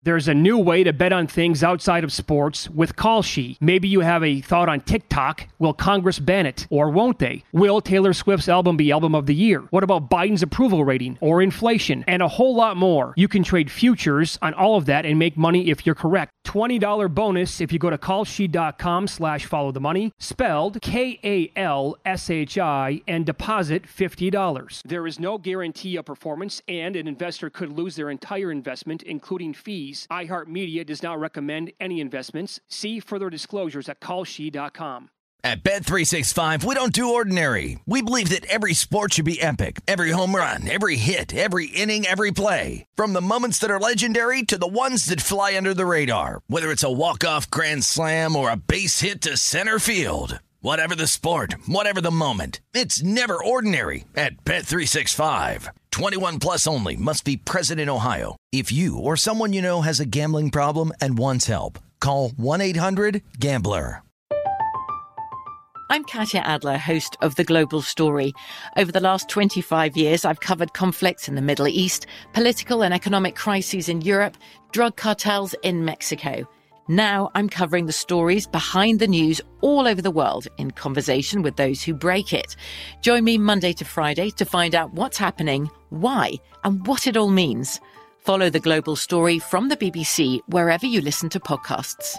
There's a new way to bet on things outside of sports with Kalshi. Maybe you have a thought on TikTok. Will Congress ban it? Or won't they? Will Taylor Swift's album be Album of the Year? What about Biden's approval rating? Or inflation? And a whole lot more. You can trade futures on all of that and make money if you're correct. $20 bonus if you go to kalshi.com/followthemoney, spelled KALSHI, and deposit $50. There is no guarantee of performance, and an investor could lose their entire investment, including fees. iHeartMedia does not recommend any investments. See further disclosures at kalshi.com. At Bet365, we don't do ordinary. We believe that every sport should be epic. Every home run, every hit, every inning, every play. From the moments that are legendary to the ones that fly under the radar. Whether it's a walk-off grand slam or a base hit to center field. Whatever the sport, whatever the moment. It's never ordinary at Bet365. 21 plus only. Must be present in Ohio. If you or someone you know has a gambling problem and wants help, call 1-800-GAMBLER. I'm Katya Adler, host of The Global Story. Over the last 25 years, I've covered conflicts in the Middle East, political and economic crises in Europe, drug cartels in Mexico. Now I'm covering the stories behind the news all over the world in conversation with those who break it. Join me Monday to Friday to find out what's happening, why, and what it all means. Follow The Global Story from the BBC wherever you listen to podcasts.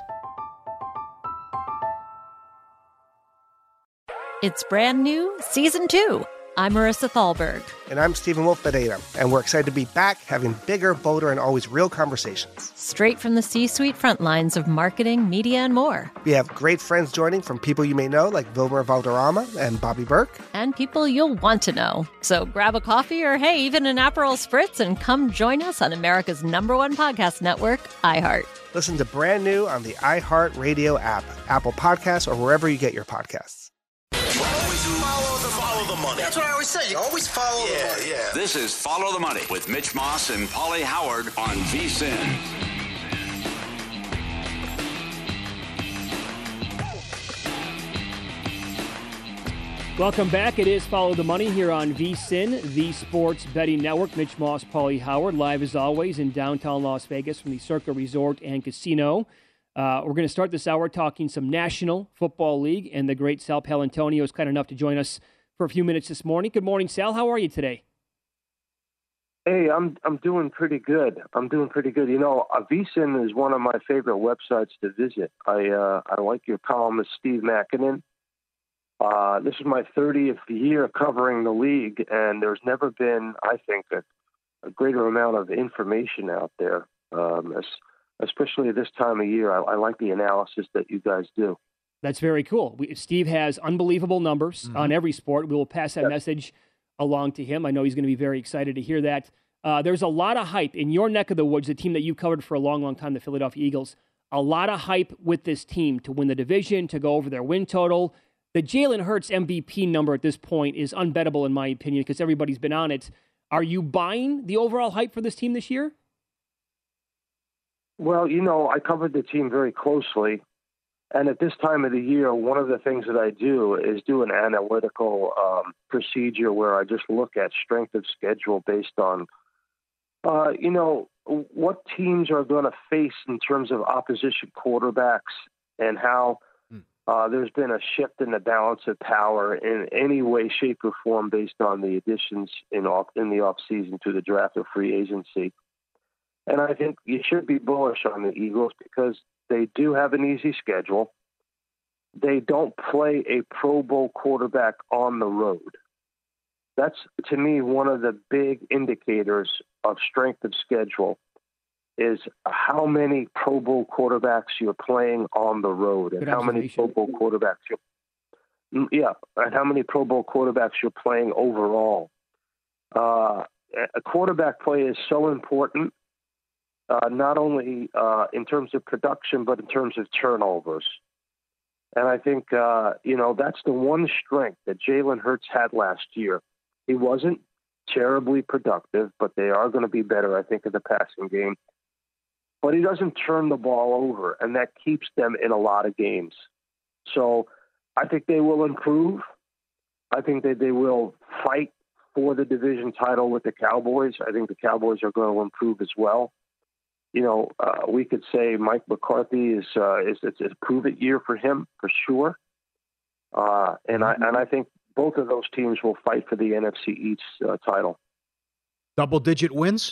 It's brand new, Season 2. I'm Marissa Thalberg. And I'm Stephen Wolf Pereira. And we're excited to be back having bigger, bolder, and always real conversations. Straight from the C-suite front lines of marketing, media, and more. We have great friends joining from people you may know, like Wilmer Valderrama and Bobby Burke. And people you'll want to know. So grab a coffee or, hey, even an Aperol Spritz and come join us on America's #1 podcast network, iHeart. Listen to Brand New on the iHeart Radio app, Apple Podcasts, or wherever you get your podcasts. Always follow the money. That's what I always say. You always follow the money. Yeah. This is Follow the Money with Mitch Moss and Paulie Howard on VSiN. Welcome back. It is Follow the Money here on VSiN, the Sports Betting Network. Mitch Moss, Paulie Howard, live as always in downtown Las Vegas from the Circa Resort and Casino. We're going to start this hour talking some National Football League, and the great Sal Paolantonio is kind enough to join us for a few minutes this morning. Good morning, Sal. How are you today? Hey, I'm doing pretty good. You know, VSiN is one of my favorite websites to visit. I like your columnist, Steve Makinen. This is my 30th year covering the league, and there's never been, I think, a greater amount of information out there, especially this time of year. I like the analysis that you guys do. That's very cool. Steve has unbelievable numbers on every sport. We will pass that message along to him. I know he's going to be very excited to hear that. There's a lot of hype in your neck of the woods, the team that you've covered for a long, long time, the Philadelphia Eagles. A lot of hype with this team to win the division, to go over their win total. The Jalen Hurts MVP number at this point is unbettable in my opinion because everybody's been on it. Are you buying the overall hype for this team this year? Well, you know, I covered the team very closely. And at this time of the year, one of the things that I do is do an analytical procedure where I just look at strength of schedule based on, what teams are going to face in terms of opposition quarterbacks and how there's been a shift in the balance of power in any way, shape, or form based on the additions in the offseason to the draft or free agency. And I think you should be bullish on the Eagles because they do have an easy schedule. They don't play a Pro Bowl quarterback on the road. That's, to me, one of the big indicators of strength of schedule is how many Pro Bowl quarterbacks you're playing on the road and how many Pro Bowl quarterbacks you're playing overall. A quarterback play is so important. Not only in terms of production, but in terms of turnovers. And I think, that's the one strength that Jalen Hurts had last year. He wasn't terribly productive, but they are going to be better, I think, in the passing game. But he doesn't turn the ball over, and that keeps them in a lot of games. So I think they will improve. I think that they will fight for the division title with the Cowboys. I think the Cowboys are going to improve as well. we could say Mike McCarthy is a prove-it year for him for sure. And I think both of those teams will fight for the NFC East title. Double-digit wins?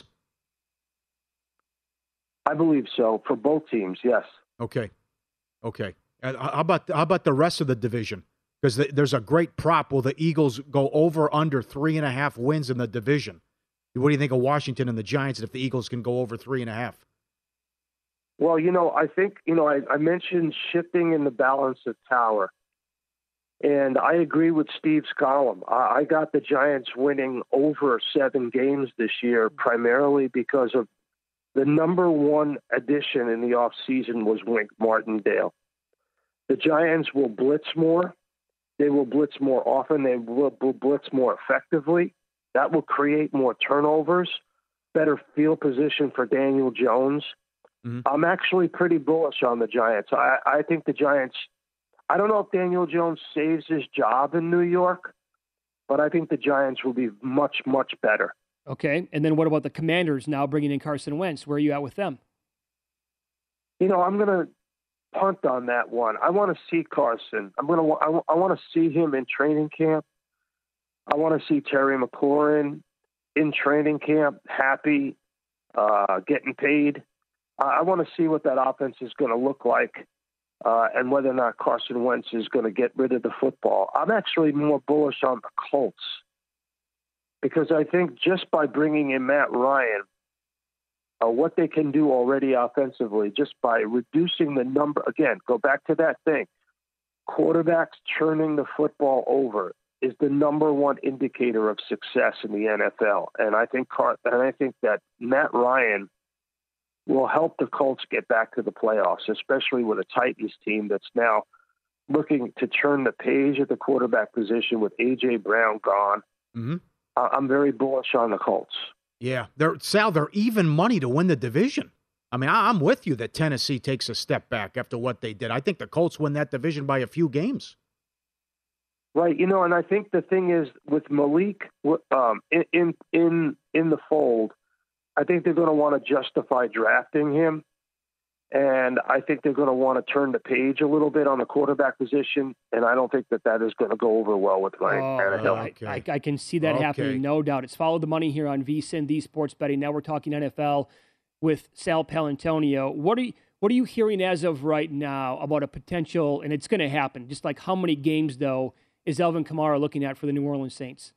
I believe so for both teams. Yes. Okay. And how about the rest of the division? Because there's a great prop. Will the Eagles go over under 3.5 wins in the division? What do you think of Washington and the Giants if the Eagles can go over 3.5? Well, I think, I mentioned shifting in the balance of power. And I agree with Steve's column. I got the Giants winning over 7 games this year, primarily because of the number one addition in the offseason was Wink Martindale. The Giants will blitz more. They will blitz more often. They will blitz more effectively. That will create more turnovers, better field position for Daniel Jones. Mm-hmm. I'm actually pretty bullish on the Giants. I think the Giants, I don't know if Daniel Jones saves his job in New York, but I think the Giants will be much, much better. Okay. And then what about the Commanders now bringing in Carson Wentz? Where are you at with them? I'm going to punt on that one. I want to see Carson. I want to see him in training camp. I want to see Terry McLaurin in training camp, happy, getting paid. I want to see what that offense is going to look like and whether or not Carson Wentz is going to get rid of the football. I'm actually more bullish on the Colts because I think just by bringing in Matt Ryan, what they can do already offensively, just by reducing the number, again, go back to that thing, quarterbacks turning the football over is the number one indicator of success in the NFL. And I think that Matt Ryan will help the Colts get back to the playoffs, especially with a Titans team that's now looking to turn the page at the quarterback position with A.J. Brown gone. Mm-hmm. I'm very bullish on the Colts. Yeah, they're even money to win the division. I mean, I'm with you that Tennessee takes a step back after what they did. I think the Colts win that division by a few games. Right, and I think the thing is with Malik in the fold, I think they're going to want to justify drafting him, and I think they're going to want to turn the page a little bit on the quarterback position, and I don't think that is going to go over well with Ryan Tannehill. I can see that happening, no doubt. It's Follow the Money here on VSiN, the Sports Betting. Now we're talking NFL with Sal Paolantonio. What are you hearing as of right now about a potential, and it's going to happen, just like how many games, though, is Alvin Kamara looking at for the New Orleans Saints?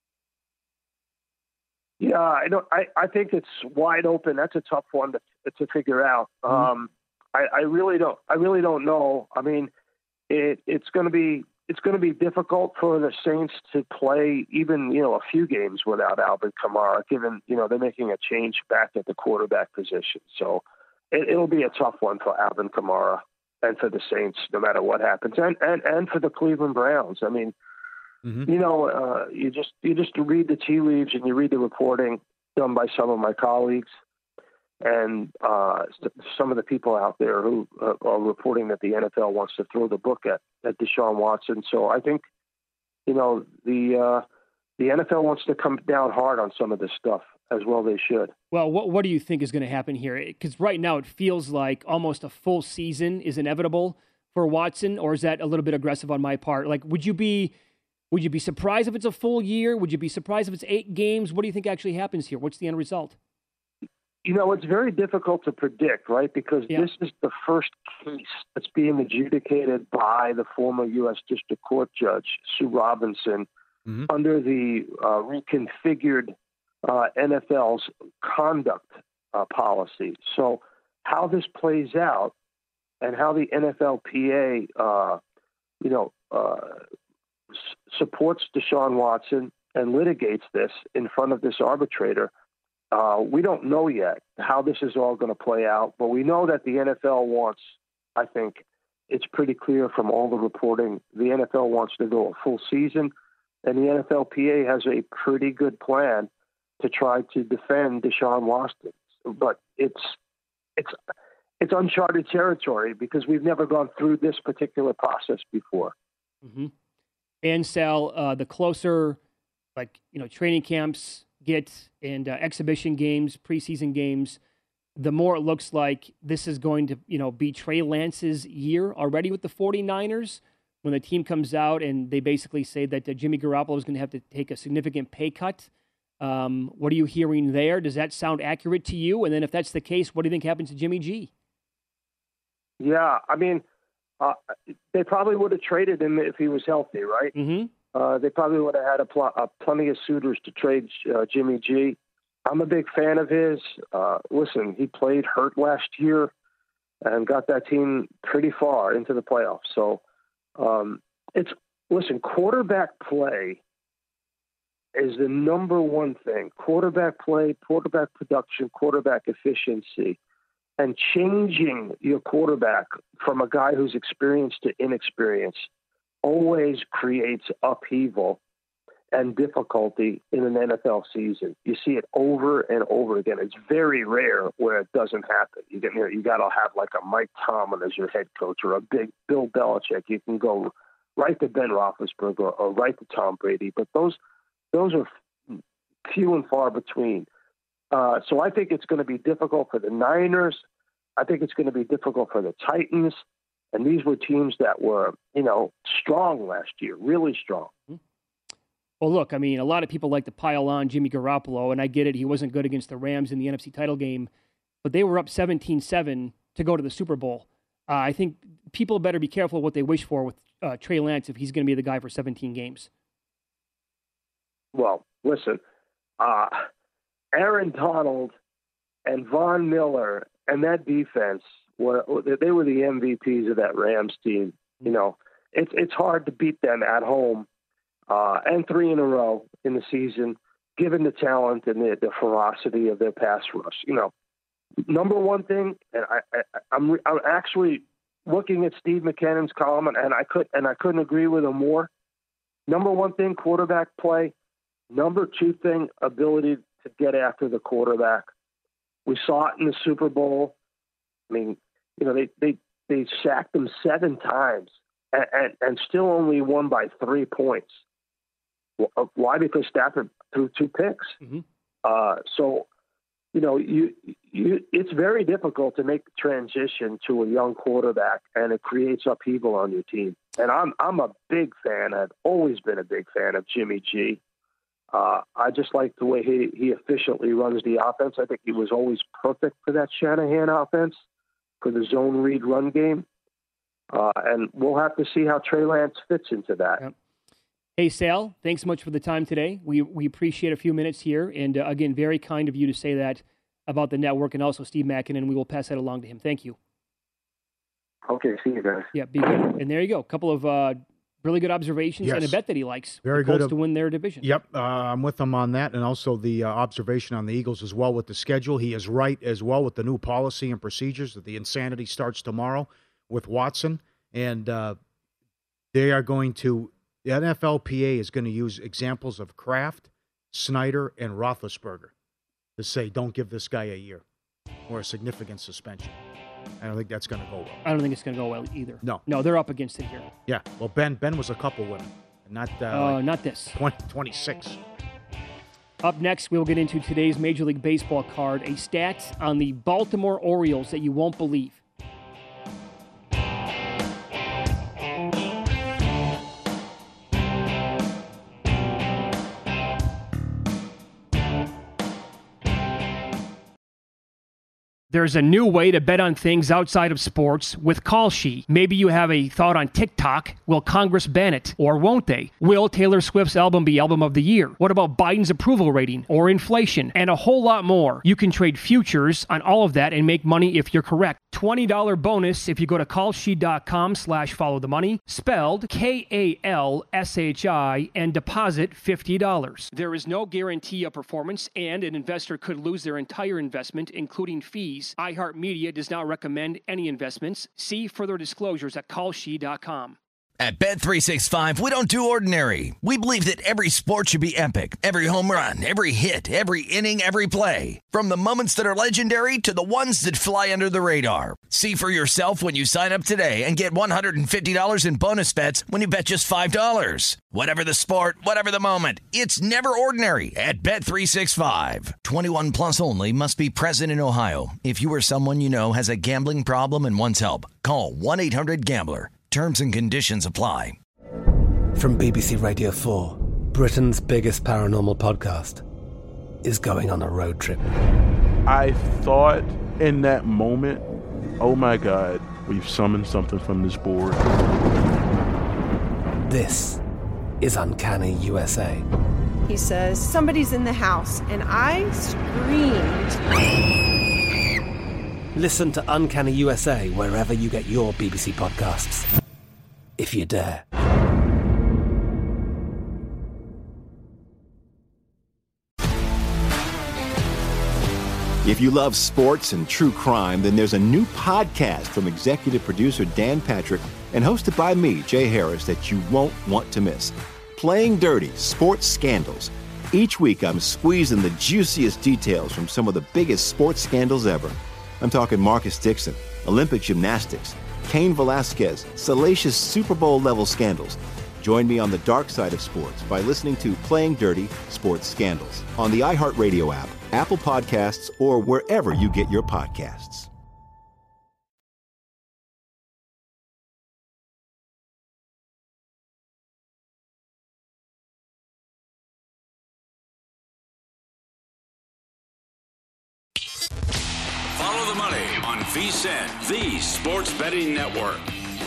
Yeah, I think it's wide open. That's a tough one to figure out. Mm-hmm. I really don't know. I mean, it's going to be difficult for the Saints to play even a few games without Alvin Kamara, given they're making a change back at the quarterback position. So it'll be a tough one for Alvin Kamara and for the Saints, no matter what happens, and for the Cleveland Browns. I mean. Mm-hmm. You just read the tea leaves and you read the reporting done by some of my colleagues and some of the people out there who are reporting that the NFL wants to throw the book at Deshaun Watson. So I think, the NFL wants to come down hard on some of this stuff as well. They should. Well, what do you think is going to happen here? Because right now it feels like almost a full season is inevitable for Watson, or is that a little bit aggressive on my part? Like, would you be surprised if it's a full year? Would you be surprised if it's 8 games? What do you think actually happens here? What's the end result? It's very difficult to predict, right? Because this is the first case that's being adjudicated by the former U.S. District Court Judge, Sue Robinson, mm-hmm. under the reconfigured NFL's conduct policy. So how this plays out and how the NFLPA, supports Deshaun Watson and litigates this in front of this arbitrator. We don't know yet how this is all going to play out, but we know that the NFL wants, I think it's pretty clear from all the reporting, the NFL wants to go a full season, and the NFLPA has a pretty good plan to try to defend Deshaun Watson. But it's uncharted territory because we've never gone through this particular process before. Mm-hmm. And Sal, the closer, training camps get and exhibition games, preseason games, the more it looks like this is going to, be Trey Lance's year already with the 49ers. When the team comes out and they basically say that Jimmy Garoppolo is going to have to take a significant pay cut. What are you hearing there? Does that sound accurate to you? And then if that's the case, what do you think happens to Jimmy G? Yeah, I mean, they probably would have traded him if he was healthy, right? Mm-hmm. They probably would have had plenty of suitors to trade Jimmy G. I'm a big fan of his. Listen, he played hurt last year and got that team pretty far into the playoffs. So, quarterback play is the number one thing. Quarterback play, quarterback production, quarterback efficiency, and changing your quarterback from a guy who's experienced to inexperienced always creates upheaval and difficulty in an NFL season. You see it over and over again. It's very rare where it doesn't happen. You got to have like a Mike Tomlin as your head coach or a big Bill Belichick. You can go right to Ben Roethlisberger or right to Tom Brady, but those are few and far between. So I think it's going to be difficult for the Niners. I think it's going to be difficult for the Titans. And these were teams that were, strong last year, really strong. Well, look, I mean, a lot of people like to pile on Jimmy Garoppolo, and I get it. He wasn't good against the Rams in the NFC title game, but they were up 17-7 to go to the Super Bowl. I think people better be careful what they wish for with Trey Lance if he's going to be the guy for 17 games. Well, listen, Aaron Donald and Von Miller and that defense, they were the MVPs of that Rams team. It's hard to beat them at home. And 3 in a row in the season, given the talent and the ferocity of their pass rush. Number one thing, and I'm actually looking at Steve McKinnon's column, and I couldn't agree with him more. Number one thing, quarterback play. Number two thing, ability to get after the quarterback. We saw it in the Super Bowl. I mean, they sacked them 7 times and still only won by 3 points. Why? Because Stafford threw 2 picks. Mm-hmm. So, it's very difficult to make the transition to a young quarterback, and it creates upheaval on your team. And I'm a big fan. I've always been a big fan of Jimmy G. I just like the way he efficiently runs the offense. I think he was always perfect for that Shanahan offense, for the zone read run game. And we'll have to see how Trey Lance fits into that. Yep. Hey, Sal, thanks so much for the time today. We appreciate a few minutes here. And again, very kind of you to say that about the network and also Steve Makinen. We will pass that along to him. Thank you. Okay, see you guys. Yeah, be good. And there you go. A couple of really good observations and a bet that he likes. Very the Colts good to win their division. Yep, I'm with him on that. And also the observation on the Eagles as well with the schedule. He is right as well with the new policy and procedures that the insanity starts tomorrow with Watson. And they are going to... The NFLPA is going to use examples of Kraft, Snyder, and Roethlisberger to say, don't give this guy a year or a significant suspension. I don't think that's going to go well. I don't think it's going to go well either. No, they're up against it here. Yeah, well, Ben was a couple with him, not this 26. Up next, we'll get into today's Major League Baseball card, a stat on the Baltimore Orioles that you won't believe. There's a new way to bet on things outside of sports with Kalshi. Maybe you have a thought on TikTok. Will Congress ban it? Or won't they? Will Taylor Swift's album be Album of the Year? What about Biden's approval rating or inflation? And a whole lot more. You can trade futures on all of that and make money if you're correct. $20 bonus if you go to kalshi.com/followthemoney, spelled KALSHI, and deposit $50. There is no guarantee of performance, and an investor could lose their entire investment, including fees. iHeartMedia does not recommend any investments. See further disclosures at kalshi.com. At Bet365, we don't do ordinary. We believe that every sport should be epic. Every home run, every hit, every inning, every play. From the moments that are legendary to the ones that fly under the radar. See for yourself when you sign up today and get $150 in bonus bets when you bet just $5. Whatever the sport, whatever the moment, it's never ordinary at Bet365. 21 plus only. Must be present in Ohio. If you or someone you know has a gambling problem and wants help, call 1-800-GAMBLER. Terms and conditions apply. From BBC Radio 4, Britain's biggest paranormal podcast is going on a road trip. I thought in that moment, oh my God, we've summoned something from this board. This is Uncanny USA. He says, somebody's in the house, and I screamed. Listen to Uncanny USA wherever you get your BBC podcasts, if you dare. If you love sports and true crime, then there's a new podcast from executive producer Dan Patrick and hosted by me, Jay Harris, that you won't want to miss. Playing Dirty: Sports Scandals. Each week, I'm squeezing the juiciest details from some of the biggest sports scandals ever. I'm talking Marcus Dixon, Olympic gymnastics, Cain Velasquez, salacious Super Bowl-level scandals. Join me on the dark side of sports by listening to Playing Dirty: Sports Scandals on the iHeartRadio app, Apple Podcasts, or wherever you get your podcasts. Follow the money on VSiN, the Sports Betting Network.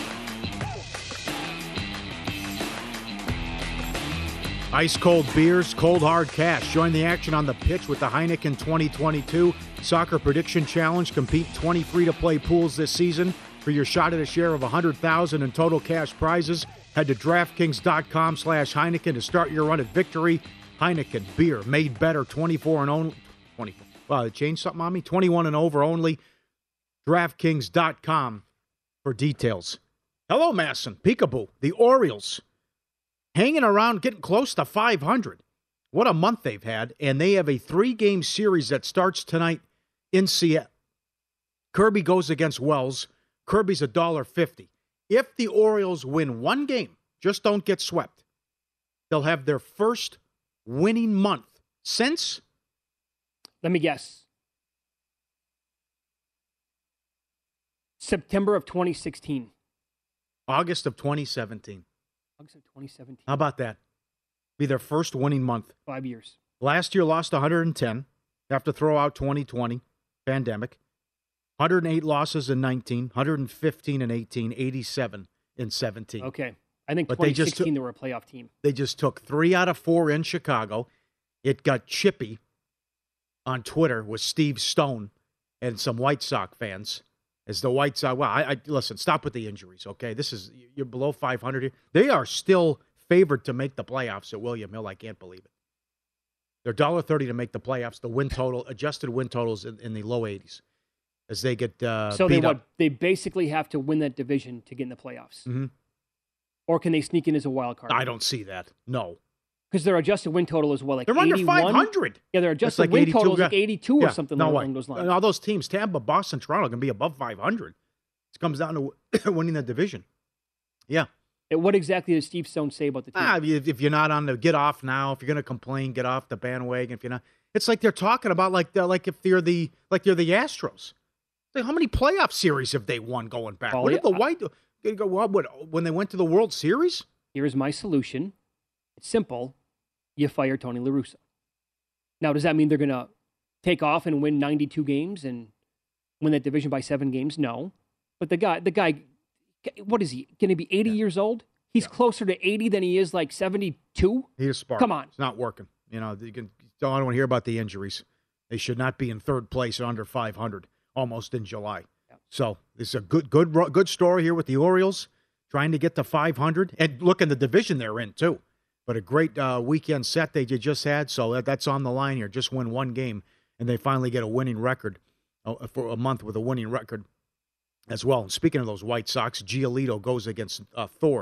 Ice cold beers, cold hard cash. Join the action on the pitch with the Heineken 2022 Soccer Prediction Challenge. Compete 20 free-to-play pools this season for your shot at a share of $100,000 in total cash prizes. Head to DraftKings.com/Heineken to start your run at victory. Heineken beer made better, 24 and only. 24. Wow, they changed something on me. 21 and over only. DraftKings.com for details. Hello, Masson. Peekaboo. The Orioles hanging around, getting close to 500. What a month they've had. And they have a 3-game series that starts tonight in Seattle. Kirby goes against Wells. Kirby's $1.50. If the Orioles win one game, just don't get swept, they'll have their first winning month since... Let me guess. September of 2016. August of 2017. August of 2017. How about that? Be their first winning month. 5 years. Last year lost 110. Have to throw out 2020, pandemic. 108 losses in 19, 115 in 18, 87 in 17. Okay. I think 2016 they were a playoff team. They just took 3 out of 4 in Chicago. It got chippy on Twitter with Steve Stone and some White Sox fans. As the White Sox, well, I listen, stop with the injuries, okay? You're below 500 here. They are still favored to make the playoffs at William Hill. I can't believe it. They're $1.30 to make the playoffs. The win total, adjusted win totals in the low 80s as they get so beat up. They basically have to win that division to get in the playoffs. Mm-hmm. Or can they sneak in as a wild card? I don't see that. No. Because their adjusted win total is what, like they're 81? Under 500. Yeah, their adjusted win total is like 82 or something along those lines. And all those teams, Tampa, Boston, Toronto, can be above 500. It comes down to winning the division. Yeah. And what exactly does Steve Stone say about the team? If you're not on the get off now, if you're going to complain, get off the bandwagon. If you're not, it's like they're talking about like if they're the Astros. Like, how many playoff series have they won going back? What did the when they went to the World Series? Here's my solution. It's simple. You fire Tony La Russa. Now, does that mean they're going to take off and win 92 games and win that division by 7 games? No. But the guy, what is he? Going to be 80 years old? He's closer to 80 than he is like 72? He is spark. Come on. It's not working. You know, I don't want to hear about the injuries. They should not be in third place or under 500 almost in July. Yeah. So this is a good story here with the Orioles trying to get to 500. And look in the division they're in, too. But a great weekend set they just had, so that's on the line here. Just win one game, and they finally get a winning record for a month with a winning record as well. And speaking of those White Sox, Giolito goes against Thord.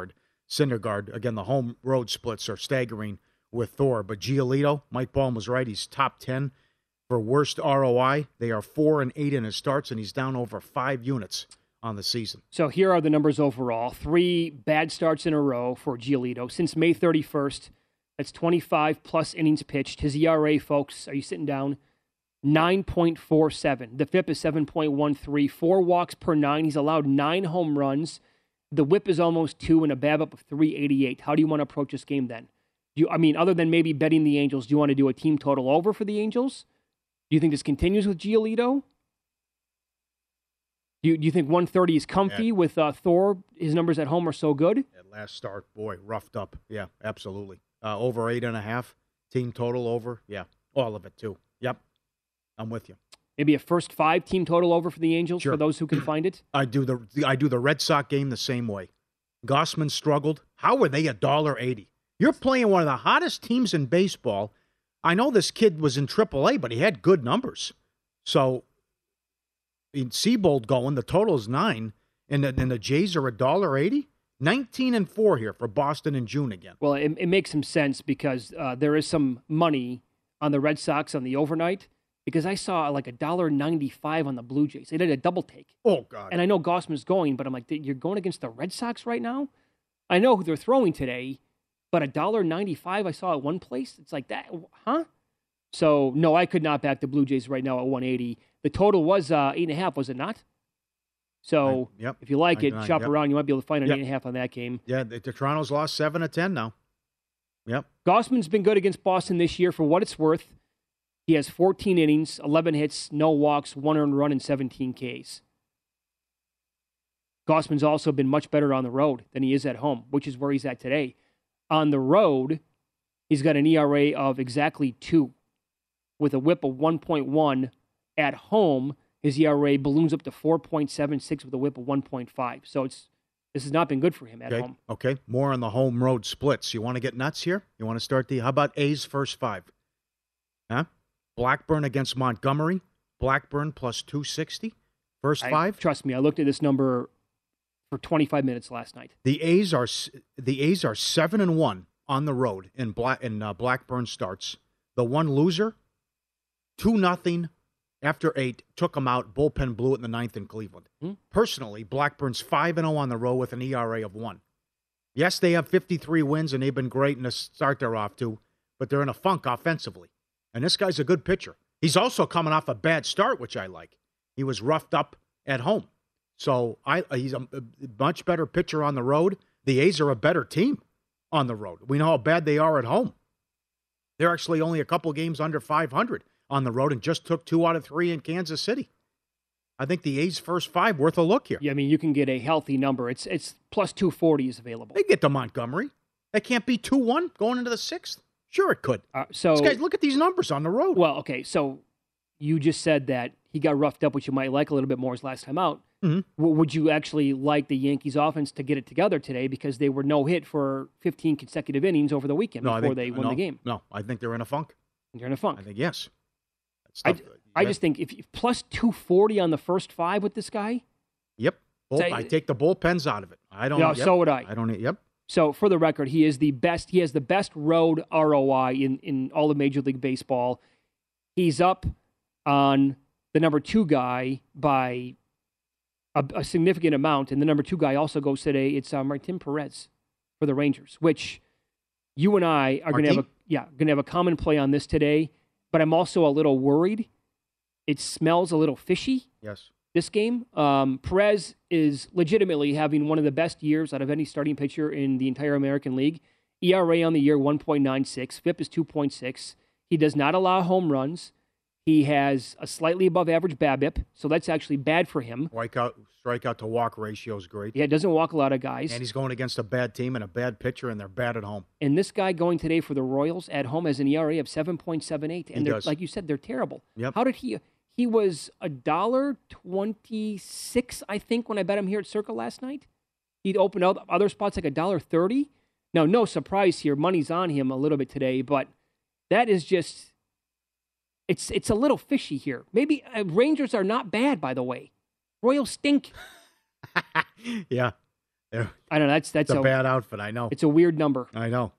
Syndergaard. Again, the home road splits are staggering with Thor. But Giolito, Mike Baldwin was right. He's top 10 for worst ROI. They are 4 and 8 in his starts, and he's down over 5 units on the season. So here are the numbers overall. 3 bad starts in a row for Giolito. Since May 31st, that's 25-plus innings pitched. His ERA, folks, are you sitting down? 9.47. The FIP is 7.13. 4 walks per 9. He's allowed 9 home runs. The WHIP is almost 2 and a BABIP of 388. How do you want to approach this game then? Other than maybe betting the Angels, do you want to do a team total over for the Angels? Do you think this continues with Giolito? Do you think 130 is comfy with Thor? His numbers at home are so good. That last start, boy, roughed up. Yeah, absolutely. Over 8.5. Team total over. Yeah, all of it too. Yep, I'm with you. Maybe a first 5 team total over for the Angels, sure, for those who can find it? I do the Red Sox game the same way. Gossman struggled. How were they $1.80? You're playing one of the hottest teams in baseball. I know this kid was in AAA, but he had good numbers. So, in Seabold going, the total is 9, and the Jays are $1.80? 19-4 here for Boston in June again. Well, it makes some sense because there is some money on the Red Sox on the overnight. Because I saw like $1.95 on the Blue Jays. They did a double take. Oh, God. And I know Gossman's going, but I'm like, you're going against the Red Sox right now? I know who they're throwing today, but $1.95 I saw at one place? It's like that, huh? So, no, I could not back the Blue Jays right now at 180. The total was 8.5, was it not? So, if you like it, shop around. You might be able to find an 8.5 on that game. Yeah, the Toronto's lost 7 of 10 now. Yep. Gossman's been good against Boston this year for what it's worth. He has 14 innings, 11 hits, no walks, 1 earned run, and 17 Ks. Gossman's also been much better on the road than he is at home, which is where he's at today. On the road, he's got an ERA of exactly 2, with a WHIP of 1.1. At home, his ERA balloons up to 4.76 with a WHIP of 1.5. So this has not been good for him at home. Okay, more on the home road splits. You want to get nuts here? You want to start how about A's first 5? Huh? Blackburn against Montgomery. Blackburn plus 260. First 5. Trust me, I looked at this number for 25 minutes last night. The A's are 7-1 on the road in Blackburn starts. The one loser, 2-0 after 8, took them out. Bullpen blew it in the 9th in Cleveland. Personally, Blackburn's 5-0 on the road with an ERA of 1. Yes, they have 53 wins and they've been great in the start they're off to, but they're in a funk offensively. And this guy's a good pitcher. He's also coming off a bad start, which I like. He was roughed up at home. So he's a much better pitcher on the road. The A's are a better team on the road. We know how bad they are at home. They're actually only a couple games under 500 on the road and just took 2 out of 3 in Kansas City. I think the A's first 5 worth a look here. Yeah, I mean, you can get a healthy number. It's plus 240 is available. They get to Montgomery. That can't be 2-1 going into the 6th. Sure, it could. These guys, look at these numbers on the road. Well, okay, so you just said that he got roughed up, which you might like a little bit more his last time out. Mm-hmm. Would you actually like the Yankees offense to get it together today because they were no hit for 15 consecutive innings over the weekend before they won the game? No, I think they're in a funk. They're in a funk. I think, yes. I just think if plus 240 on the first 5 with this guy. Yep. I take the bullpens out of it. I don't. Yeah, so would I. I don't. Yep. So for the record, he is the best. He has the best road ROI in all of Major League Baseball. He's up on the number 2 guy by a significant amount, and the number 2 guy also goes today. It's Martin Perez for the Rangers, which you and I are going to have a common play on this today. But I'm also a little worried. It smells a little fishy. Yes. This game, Perez is legitimately having one of the best years out of any starting pitcher in the entire American League. ERA on the year 1.96. FIP is 2.6. He does not allow home runs. He has a slightly above average BABIP, so that's actually bad for him. Strikeout to walk ratio is great. Yeah, doesn't walk a lot of guys. And he's going against a bad team and a bad pitcher, and they're bad at home. And this guy going today for the Royals at home has an ERA of 7.78. And does. Like you said, they're terrible. Yep. How did he was $1.26, I think, when I bet him here at Circle last night. He'd open up other spots like $1.30. Now, no surprise here. Money's on him a little bit today, but that is just... It's a little fishy here. Maybe Rangers are not bad, by the way. Royals stink. Yeah. I don't know. That's a bad outfit. I know. It's a weird number. I know.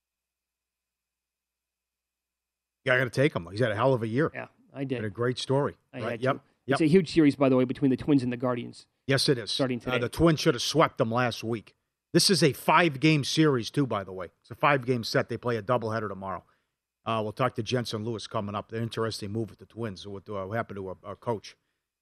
Yeah, I got to take him. He's had a hell of a year. Yeah, I did. Had a great story. Right? Yep. It's a huge series, by the way, between the Twins and the Guardians. Yes, it is. Starting today. The Twins should have swept them last week. This is a 5-game series, too, by the way. It's a 5-game set. They play a doubleheader tomorrow. We'll talk to Jensen Lewis coming up. The interesting move with the Twins, what happened to our coach.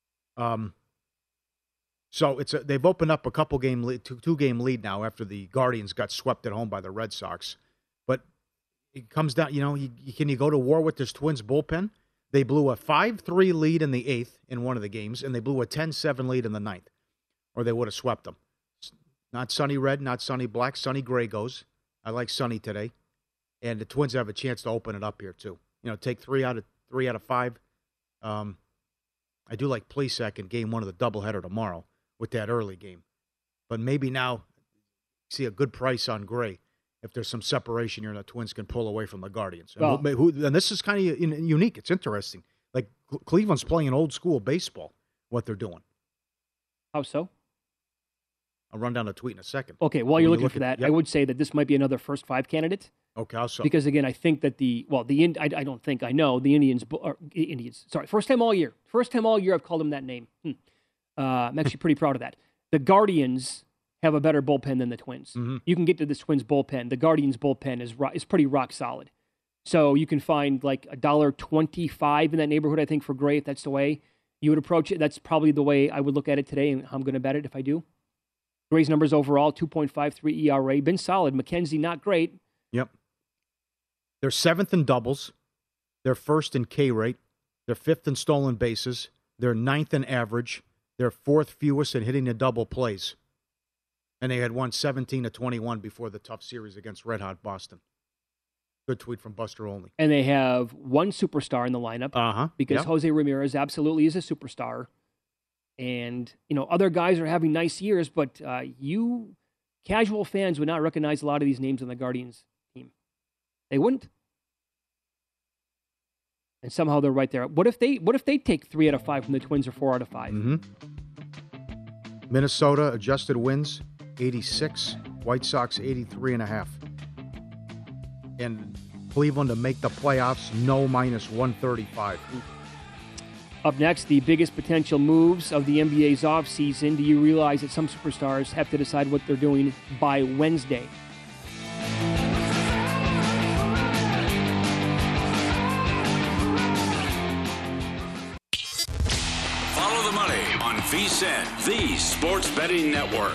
So they've opened up a couple-game lead, two-game lead now after the Guardians got swept at home by the Red Sox. But it comes down, can you go to war with this Twins bullpen? They blew a 5-3 lead in the 8th in one of the games, and they blew a 10-7 lead in the 9th, or they would have swept them. Not sunny red, not sunny black, sunny gray goes. I like sunny today. And the Twins have a chance to open it up here, too. Take 3 out of 5. I do like Plesac in game 1 of the doubleheader tomorrow with that early game. But maybe now see a good price on Gray if there's some separation here and the Twins can pull away from the Guardians. And this is kind of unique. It's interesting. Like Cleveland's playing old-school baseball, what they're doing. How so? I'll run down a tweet in a second. Okay, while you're looking for that, I would say that this might be another first 5 candidate. Okay, how so? Because, again, I think that I know the Indians, first time all year. First time all year I've called them that name. I'm actually pretty proud of that. The Guardians have a better bullpen than the Twins. Mm-hmm. You can get to this Twins bullpen. The Guardians bullpen is pretty rock solid. So you can find like $1.25 in that neighborhood, I think, for Gray, if that's the way you would approach it. That's probably the way I would look at it today, and I'm going to bet it if I do. Gray's numbers overall, 2.53 ERA. Been solid. McKenzie, not great. Yep. They're 7th in doubles. They're 1st in K rate. They're 5th in stolen bases. They're 9th in average. They're 4th fewest in hitting the double plays. And they had won 17-21 before the tough series against Red Hot Boston. Good tweet from Buster Olney. And they have one superstar in the lineup because Jose Ramirez absolutely is a superstar. And, other guys are having nice years, but you casual fans would not recognize a lot of these names on the Guardians team. They wouldn't. And somehow they're right there. What if they take 3 out of 5 from the Twins or 4 out of 5? Mm-hmm. Minnesota adjusted wins 86, White Sox 83.5. And Cleveland to make the playoffs, no minus 135. Up next, the biggest potential moves of the NBA's offseason. Do you realize that some superstars have to decide what they're doing by Wednesday? Follow the money on VSiN, the sports betting network.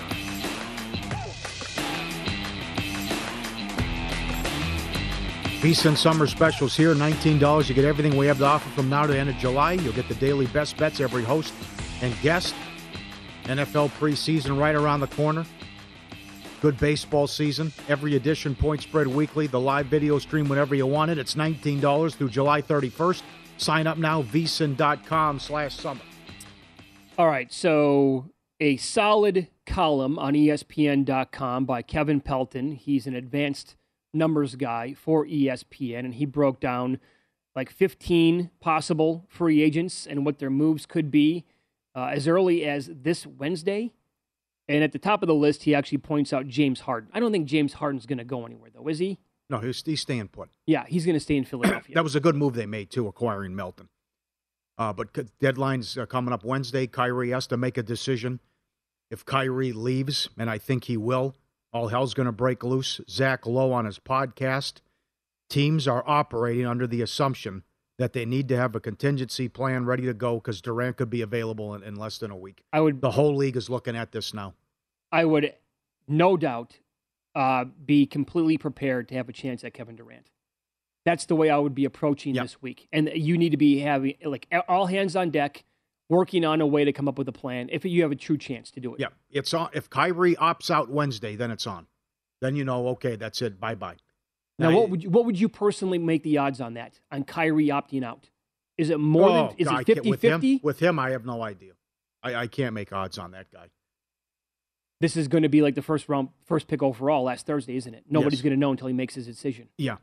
VSiN Summer Specials here, $19. You get everything we have to offer from now to the end of July. You'll get the daily best bets, every host and guest. NFL preseason right around the corner. Good baseball season. Every edition, Point Spread Weekly, the live video stream whenever you want it. It's $19 through July 31st. Sign up now, vsin.com/summer. All right, so a solid column on ESPN.com by Kevin Pelton. He's an advanced numbers guy for ESPN, and he broke down like 15 possible free agents and what their moves could be as early as this Wednesday. And at the top of the list, he actually points out James Harden. I don't think James Harden's going to go anywhere, though, is he? No, he's staying put. Yeah, he's going to stay in Philadelphia. That was a good move they made, too, acquiring Melton. But deadline's coming up Wednesday. Kyrie has to make a decision. If Kyrie leaves, and I think he will, all hell's going to break loose. Zach Lowe on his podcast. Teams are operating under the assumption that they need to have a contingency plan ready to go because Durant could be available in less than a week. The whole league is looking at this now. I would, no doubt, be completely prepared to have a chance at Kevin Durant. That's the way I would be approaching this week. And you need to be having like all hands on deck, working on a way to come up with a plan if you have a true chance to do it. Yeah, it's on. If Kyrie opts out Wednesday, then it's on. Then okay, that's it. Bye-bye. Now, what would you personally make the odds on that, on Kyrie opting out? Is it more than, is it 50-50? With him, I have no idea. I can't make odds on that guy. This is going to be like the first pick overall last Thursday, isn't it? Nobody's going to know until he makes his decision. Yeah.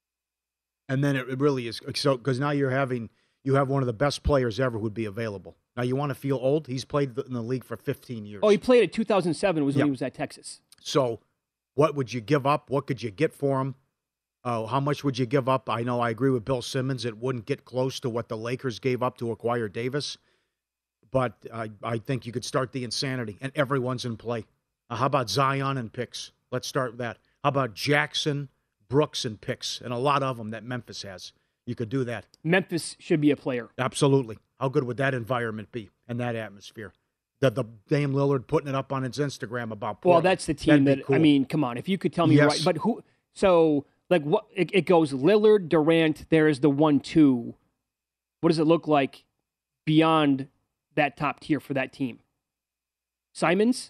And then it really is, so because now you have one of the best players ever who'd be available Now, you want to feel old? He's played in the league for 15 years. Oh, he played at 2007 was when he was at Texas. So what would you give up? What could you get for him? How much would you give up? I know I agree with Bill Simmons. It wouldn't get close to what the Lakers gave up to acquire Davis. But I think you could start the insanity, and everyone's in play. How about Zion and picks? Let's start with that. How about Jackson, Brooks, and picks? And a lot of them that Memphis has. You could do that. Memphis should be a player. Absolutely. How good would that environment be and that atmosphere? The Dame Lillard putting it up on his Instagram about Portland. Well, that's the team that, cool. I mean, come on. If you could tell me right. But who, so, like, what it goes Lillard, Durant, there is the 1-2. What does it look like beyond that top tier for that team? Simons?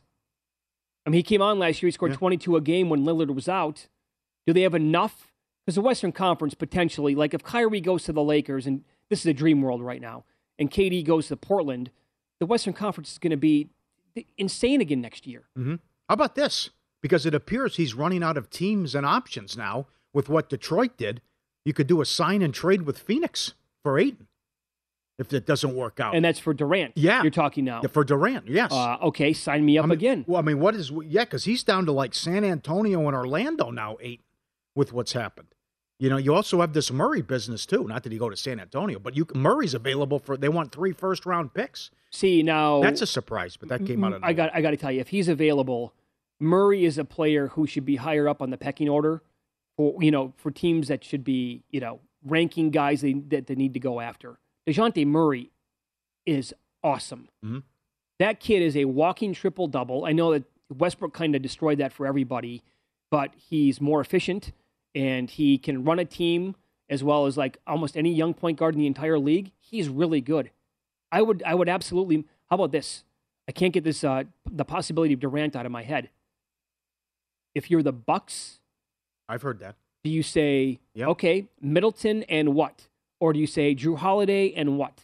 I mean, he came on last year. He scored 22 a game when Lillard was out. Do they have enough? Because the Western Conference, potentially, like if Kyrie goes to the Lakers, and this is a dream world right now, and KD goes to Portland, the Western Conference is going to be insane again next year. Mm-hmm. How about this? Because it appears he's running out of teams and options now with what Detroit did. You could do a sign and trade with Phoenix for Ayton if it doesn't work out. And that's for Durant. Yeah. You're talking now. Yeah, for Durant, yes. Okay, sign me up again. Well, I mean, because he's down to like San Antonio and Orlando now, Ayton, with what's happened. You know, you also have this Murray business, too. Not that he go to San Antonio, but Murray's available they want 3 first-round picks. See, now... That's a surprise, but that came out of nowhere. I got to tell you, if he's available, Murray is a player who should be higher up on the pecking order for teams that should be, ranking guys that they need to go after. DeJounte Murray is awesome. Mm-hmm. That kid is a walking triple-double. I know that Westbrook kind of destroyed that for everybody, but he's more efficient. And he can run a team as well as like almost any young point guard in the entire league. He's really good. I would absolutely. How about this? I can't get this the possibility of Durant out of my head. If you're the Bucks, I've heard that. Do you say okay, Middleton and what, or do you say Drew Holiday and what?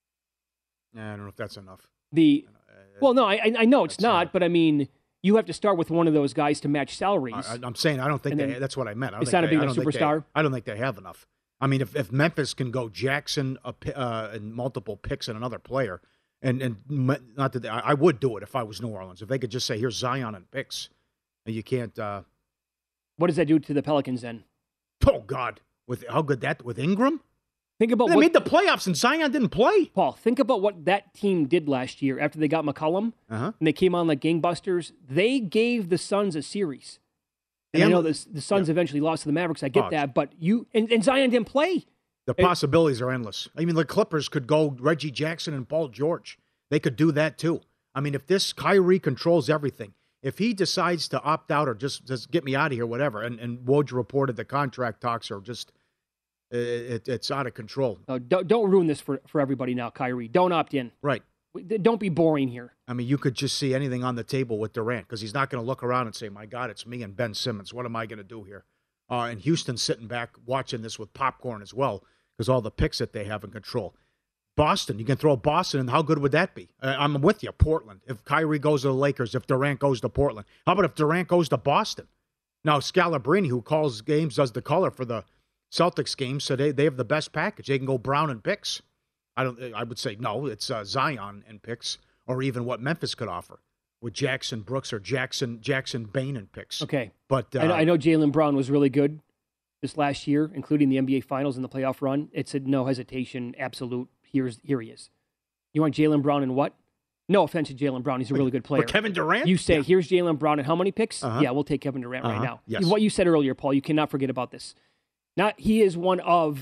I don't know if that's enough. Well, no, I know it's not, but I mean. You have to start with one of those guys to match salaries. I'm saying I don't think that's what I meant. It's not a big enough superstar? I don't think they have enough. I mean, if Memphis can go Jackson and multiple picks and another player, and not that I would do it if I was New Orleans. If they could just say, here's Zion and picks, and you can't. What does that do to the Pelicans then? Oh, God. How good with Ingram? Think about they made the playoffs and Zion didn't play. Paul, think about what that team did last year after they got McCollum and they came on like gangbusters. They gave the Suns a series. And I know the Suns eventually lost to the Mavericks. I get that, but and Zion didn't play. The possibilities are endless. I mean, the Clippers could go Reggie Jackson and Paul George. They could do that too. I mean, if this Kyrie controls everything, if he decides to opt out or just get me out of here, whatever, and Woj reported the contract talks are just. It's out of control. Don't ruin this for everybody now, Kyrie. Don't opt in. Right. Don't be boring here. I mean, you could just see anything on the table with Durant because he's not going to look around and say, my God, it's me and Ben Simmons. What am I going to do here? And Houston's sitting back watching this with popcorn as well because all the picks that they have in control. Boston, you can throw Boston, and how good would that be? I'm with you. Portland. If Kyrie goes to the Lakers, if Durant goes to Portland. How about if Durant goes to Boston? Now, Scalabrine, who calls games, does the color for the Celtics game, so they have the best package. They can go Brown and picks. I would say no, it's Zion and picks, or even what Memphis could offer with Jackson Brooks or Jackson Bane and picks. Okay, but I know Jaylen Brown was really good this last year, including the NBA Finals and the playoff run. It's a no hesitation, absolute. Here he is. You want Jaylen Brown and what? No offense to Jaylen Brown, he's a really good player. But Kevin Durant? You say here's Jaylen Brown and how many picks? Yeah, we'll take Kevin Durant right now. Yes. What you said earlier, Paul, you cannot forget about this. He is one of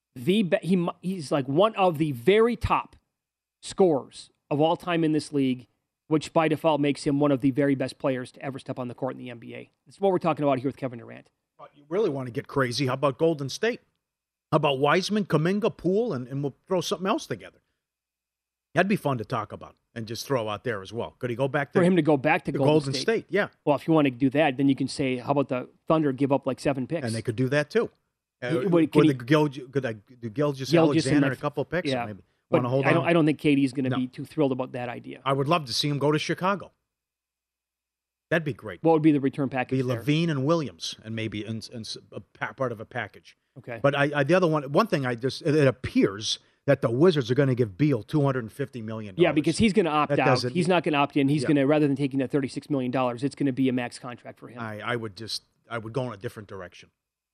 he's like one of the very top scorers of all time in this league, which by default makes him one of the very best players to ever step on the court in the NBA. That's what we're talking about here with Kevin Durant. But you really want to get crazy? How about Golden State? How about Wiseman, Kuminga, Poole, and we'll throw something else together. That'd be fun to talk about and just throw out there as well. Could he go back to for him to go back to Golden State? Yeah. Well, if you want to do that, then you can say, how about the Thunder give up like 7 picks? And they could do that too. Could Gilgeous-Alexander and a couple of picks? Yeah. Maybe. But I don't think KD's going to be too thrilled about that idea. I would love to see him go to Chicago. That'd be great. What would be the return package? Be Levine and Williams, and maybe in a part of a package. Okay. But the other one thing it appears that the Wizards are going to give Beal $250 million. Yeah, because he's going to opt out. He's not going to opt in. He's going to, rather than taking that $36 million, it's going to be a max contract for him. I would go in a different direction.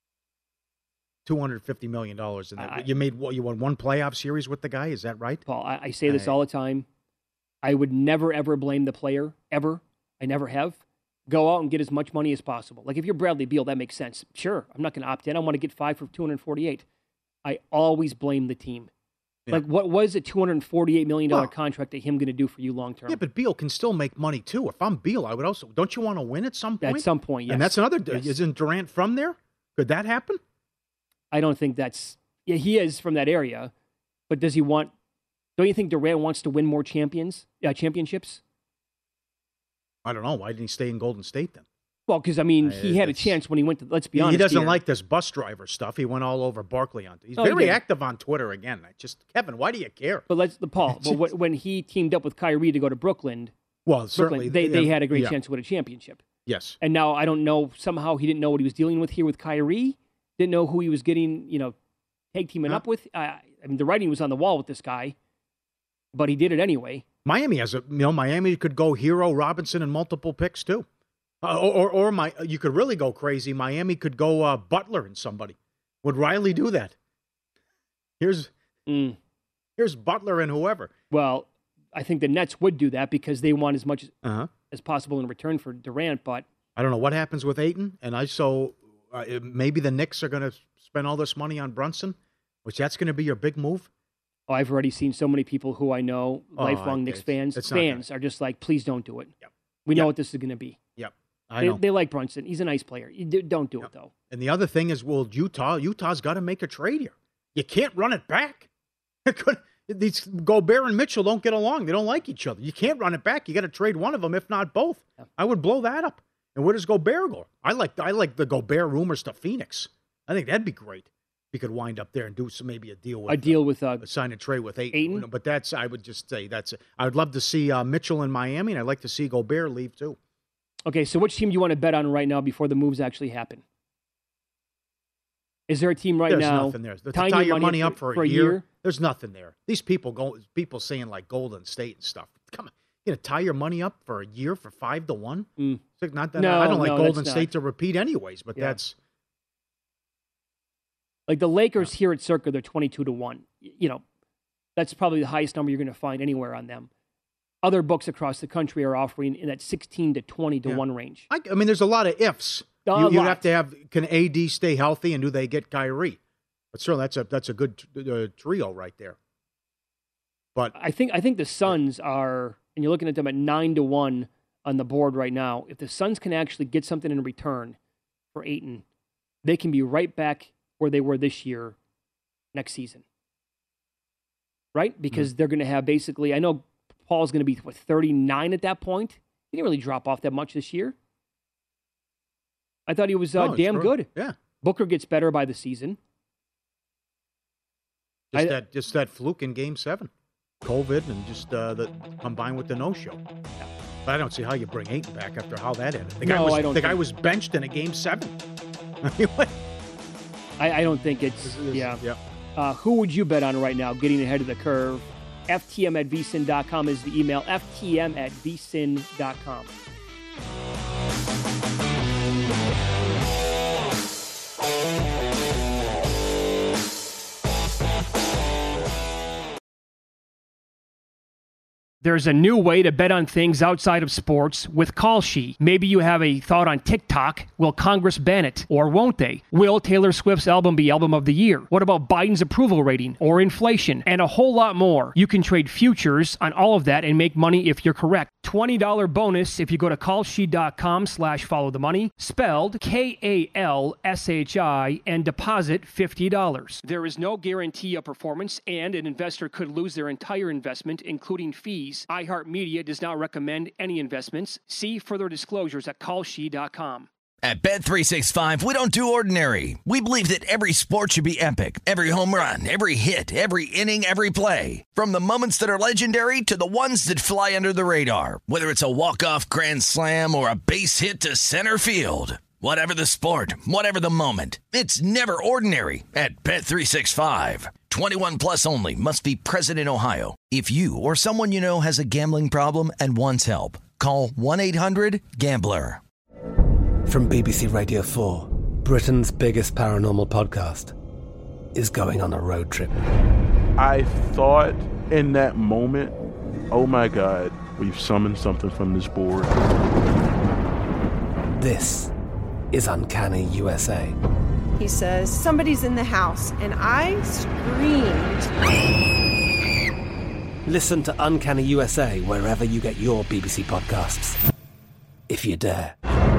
$250 million. You won one playoff series with the guy. Is that right? Paul, I say this all the time. I would never, ever blame the player, ever. I never have. Go out and get as much money as possible. Like if you're Bradley Beal, that makes sense. Sure, I'm not going to opt in. I want to get 5 for $248. I always blame the team. Yeah. Like, what was a $248 million contract that him going to do for you long term? Yeah, but Beal can still make money too. If I'm Beal, I would also. Don't you want to win at some point? At some point, yes. And that's another. Yes. Isn't Durant from there? Could that happen? I don't think that's. Yeah, he is from that area, but does he want? Don't you think Durant wants to win more championships? I don't know. Why didn't he stay in Golden State then? Well, because, I mean, he had a chance when he went to, let's be honest. He doesn't like this bus driver stuff. He went all over Barkley on. He's very active on Twitter again. Kevin, why do you care? But when he teamed up with Kyrie to go to Brooklyn, certainly they had a great chance to win a championship. Yes. And now I don't know, somehow he didn't know what he was dealing with here with Kyrie, didn't know who he was getting, tag teaming up with. I mean, the writing was on the wall with this guy, but he did it anyway. Miami Miami could go Hero, Robinson, and multiple picks too. You could really go crazy. Miami could go Butler and somebody. Would Riley do that? Here's Butler and whoever. Well, I think the Nets would do that because they want as much as possible in return for Durant. But I don't know what happens with Ayton, and maybe the Knicks are going to spend all this money on Brunson, which that's going to be your big move. Oh, I've already seen so many people who I know, lifelong Knicks fans, are just like, please don't do it. Yep. We know what this is going to be. Yep. They like Brunson. He's a nice player. Don't do it, though. And the other thing is, Utah's got to make a trade here. You can't run it back. These Gobert and Mitchell don't get along. They don't like each other. You can't run it back. You got to trade one of them, if not both. Yeah. I would blow that up. And where does Gobert go? I like the Gobert rumors to Phoenix. I think that'd be great. He could wind up there and do maybe a deal with sign and trade with Ayton. But I would just say I would love to see Mitchell in Miami, and I'd like to see Gobert leave too. Okay, so which team do you want to bet on right now before the moves actually happen? Is there a team right now? There's nothing there. To tie your money up for a year, there's nothing there. These people saying like Golden State and stuff. Come on, you gonna tie your money up for a year for 5-1? It's not that. I don't like Golden State to repeat anyways, but that's like the Lakers here at Circa. They're 22-1. That's probably the highest number you're going to find anywhere on them. Other books across the country are offering in that 16 to 20 to 1 range. I mean, there's a lot of ifs. You have to have, can AD stay healthy and do they get Kyrie? But certainly that's a good trio right there. But I think the Suns are, and you're looking at them at 9-1 on the board right now. If the Suns can actually get something in return for Ayton, they can be right back where they were this year next season. Right? Because they're going to have basically, I know Paul's going to be, 39 at that point? He didn't really drop off that much this year. I thought he was damn good. Yeah. Booker gets better by the season. Just that fluke in Game 7. COVID and just the combined with the no-show. Yeah. But I don't see how you bring Ayton back after how that ended. The guy was benched in a Game 7. I don't think it's... who would you bet on right now getting ahead of the curve? FTM@vsin.com is the email. FTM@vsin.com. There's a new way to bet on things outside of sports with Kalshi. Maybe you have a thought on TikTok. Will Congress ban it? Or won't they? Will Taylor Swift's album be Album of the Year? What about Biden's approval rating or inflation? And a whole lot more. You can trade futures on all of that and make money if you're correct. $20 bonus if you go to kalshi.com/followthemoney, spelled KALSHI, and deposit $50. There is no guarantee of performance, and an investor could lose their entire investment, including fees. iHeartMedia does not recommend any investments. See further disclosures at kalshi.com. At Bet365, we don't do ordinary. We believe that every sport should be epic. Every home run, every hit, every inning, every play. From the moments that are legendary to the ones that fly under the radar. Whether it's a walk-off grand slam or a base hit to center field. Whatever the sport, whatever the moment. It's never ordinary at Bet365. 21 plus only. Must be present in Ohio. If you or someone you know has a gambling problem and wants help, call 1-800-GAMBLER. From BBC Radio 4, Britain's biggest paranormal podcast is going on a road trip. I thought in that moment, oh my God, we've summoned something from this board. This is Uncanny USA. He says, somebody's in the house, and I screamed. Listen to Uncanny USA wherever you get your BBC podcasts, if you dare.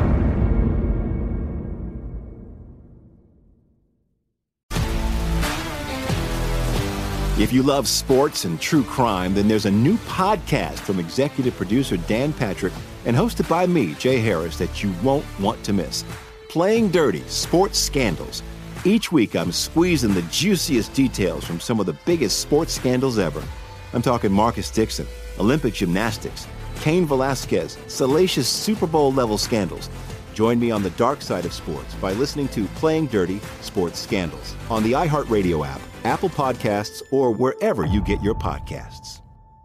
If you love sports and true crime, then there's a new podcast from executive producer Dan Patrick and hosted by me, Jay Harris, that you won't want to miss. Playing Dirty: Sports Scandals. Each week, I'm squeezing the juiciest details from some of the biggest sports scandals ever. I'm talking Marcus Dixon, Olympic gymnastics, Cain Velasquez, salacious Super Bowl-level scandals. Join me on the dark side of sports by listening to Playing Dirty: Sports Scandals on the iHeartRadio app, Apple Podcasts, or wherever you get your podcasts.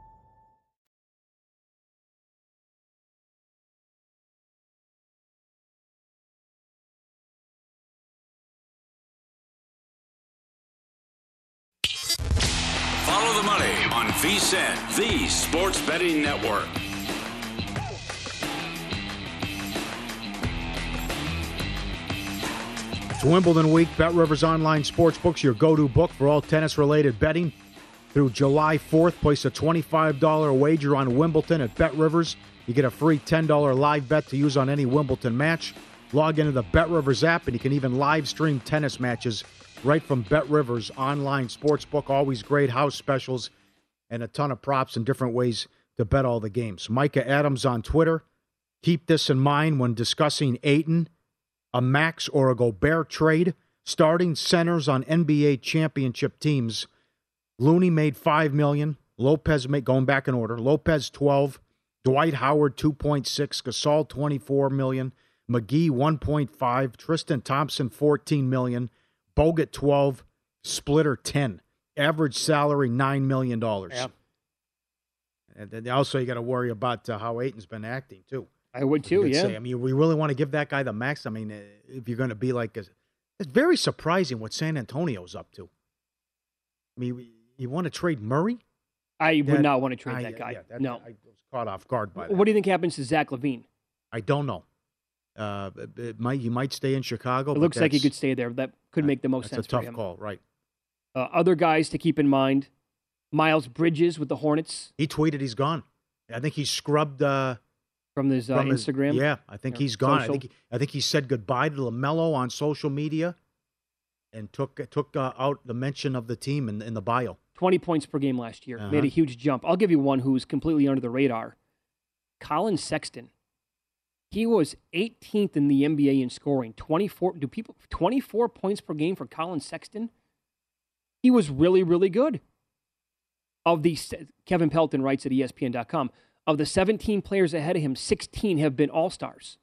Follow the money on VSiN, the Sports Betting Network. It's Wimbledon week. BetRivers Online Sportsbooks, your go-to book for all tennis-related betting. Through July 4th, place a $25 wager on Wimbledon at BetRivers. You get a free $10 live bet to use on any Wimbledon match. Log into the BetRivers app, and you can even live stream tennis matches right from BetRivers Online Sportsbook. Always great house specials and a ton of props and different ways to bet all the games. Micah Adams on Twitter. Keep this in mind when discussing Ayton, a Max or a Gobert trade. Starting centers on NBA championship teams. Looney made $5 million. Lopez going back in order. Lopez $12. Dwight Howard $2.6. Gasol $24 million. McGee $1.5. Tristan Thompson $14 million. Bogut $12. Splitter $10. Average salary $9 million. Yeah. And then also you got to worry about how Ayton's been acting too. I would too, yeah. I mean, we really want to give that guy the max. I mean, if you're going to be like, it's very surprising what San Antonio's up to. I mean, you want to trade Murray? I would not want to trade that guy. Yeah, no. I was caught off guard by that. What do you think happens to Zach LaVine? I don't know. He might stay in Chicago. It looks like he could stay there. That could make the most sense for him. That's a tough call, right. Other guys to keep in mind, Miles Bridges with the Hornets. He tweeted he's gone. I think he scrubbed from his Instagram. Yeah, I think he's gone. Social. I think he said goodbye to LaMelo on social media and took out the mention of the team in the bio. 20 points per game last year. Made a huge jump. I'll give you one who's completely under the radar. Colin Sexton. He was 18th in the NBA in scoring. 24 points per game for Colin Sexton? He was really, really good. Kevin Pelton writes at ESPN.com, of the 17 players ahead of him, 16 have been all-stars.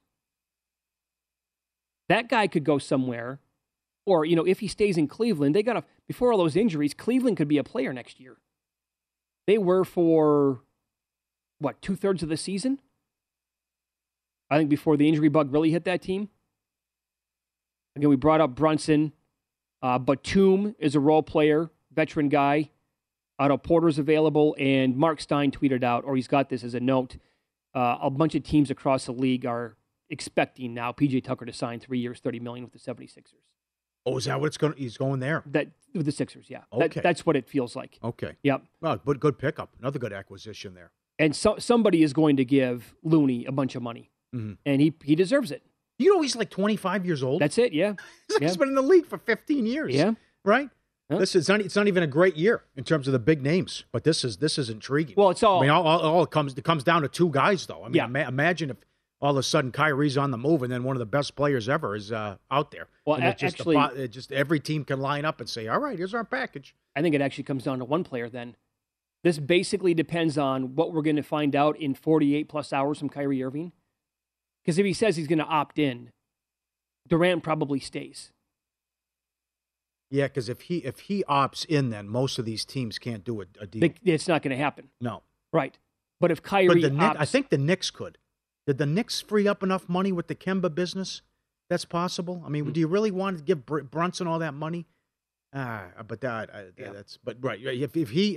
That guy could go somewhere, or, if he stays in Cleveland, before all those injuries, Cleveland could be a player next year. They were for, 2/3 of the season? I think before the injury bug really hit that team. Again, we brought up Brunson. Batum is a role player, veteran guy. Otto Porter's available, and Mark Stein tweeted out, or he's got this as a note, a bunch of teams across the league are expecting now P.J. Tucker to sign 3 years, $30 million with the 76ers. Oh, is that what he's going there? With the Sixers, yeah. Okay. That's what it feels like. Okay. Yep. Well, but good pickup. Another good acquisition there. And somebody is going to give Looney a bunch of money, and he deserves it. He's like 25 years old. That's it, yeah. He's been in the league for 15 years. Yeah. Right? Huh? It's not even a great year in terms of the big names, but this is intriguing. Well, it's all. I mean, all it comes down to two guys, though. I mean, imagine if all of a sudden Kyrie's on the move, and then one of the best players ever is out there. Well, just every team can line up and say, "All right, here's our package." I think it actually comes down to one player. Then this basically depends on what we're going to find out in 48 plus hours from Kyrie Irving. Because if he says he's going to opt in, Durant probably stays. Yeah, because if he opts in, then most of these teams can't do a deal. It's not going to happen. No. Right. But if Kyrie opts... I think the Knicks could. Did the Knicks free up enough money with the Kemba business? That's possible. I mean, do you really want to give Brunson all that money? But that's right. If he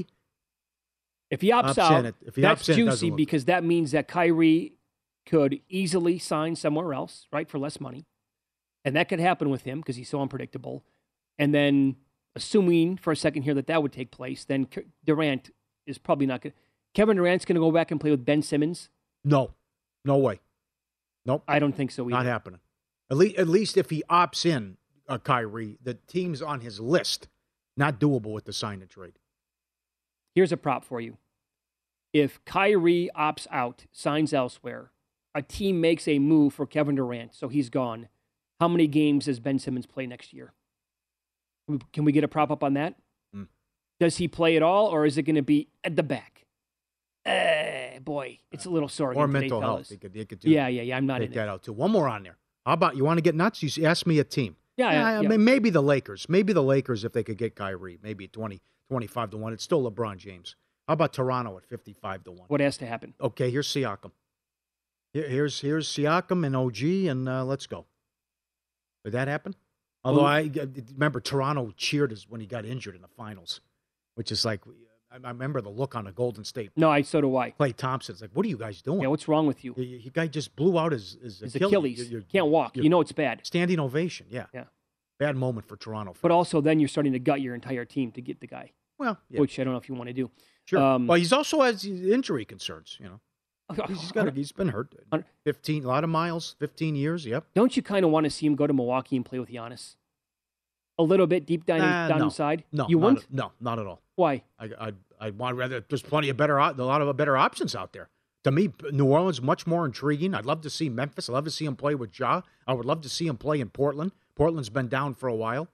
opts out, that's juicy because that means that Kyrie could easily sign somewhere else, right, for less money, and that could happen with him because he's so unpredictable. And then, assuming for a second here that would take place, then Durant is probably not going. Kevin Durant's going to go back and play with Ben Simmons. No way. Nope. I don't think so either. Not happening. At least if he opts in, Kyrie, the team's on his list. Not doable with the sign and trade. Here's a prop for you. If Kyrie opts out, signs elsewhere, a team makes a move for Kevin Durant, so he's gone. How many games does Ben Simmons play next year? Can we get a prop up on that? Does he play at all, or is it going to be at the back? Boy, it's a little sore. Or mental health. They could do yeah. I'm not in that out too. One more on there. How about you want to get nuts? You ask me a team. Yeah. Maybe the Lakers. Maybe the Lakers if they could get Kyrie. Maybe 20, 25 to 1. It's still LeBron James. How about Toronto at 55 to 1? What has to happen? Okay, here's Siakam. Here's Siakam and OG, and let's go. Did that happen? Although I remember Toronto cheered when he got injured in the finals, which is like, I remember the look on the Golden State. No, so do I. Klay Thompson's like, what are you guys doing? Yeah, what's wrong with you? The guy just blew out his Achilles. Can't walk. You know it's bad. Standing ovation, yeah. Bad moment for Toronto. But also then you're starting to gut your entire team to get the guy. Well, yeah. Which I don't know if you want to do. Sure. Well, he's also has injury concerns, you know. He's been hurt. 15, a lot of miles, 15 years, yep. Don't you kind of want to see him go to Milwaukee and play with Giannis? A little bit deep down inside? No. You wouldn't? No, not at all. Why? I'd want rather, there's a lot of better options out there. To me, New Orleans is much more intriguing. I'd love to see Memphis. I'd love to see him play with Ja. I would love to see him play in Portland. Portland's been down for a while.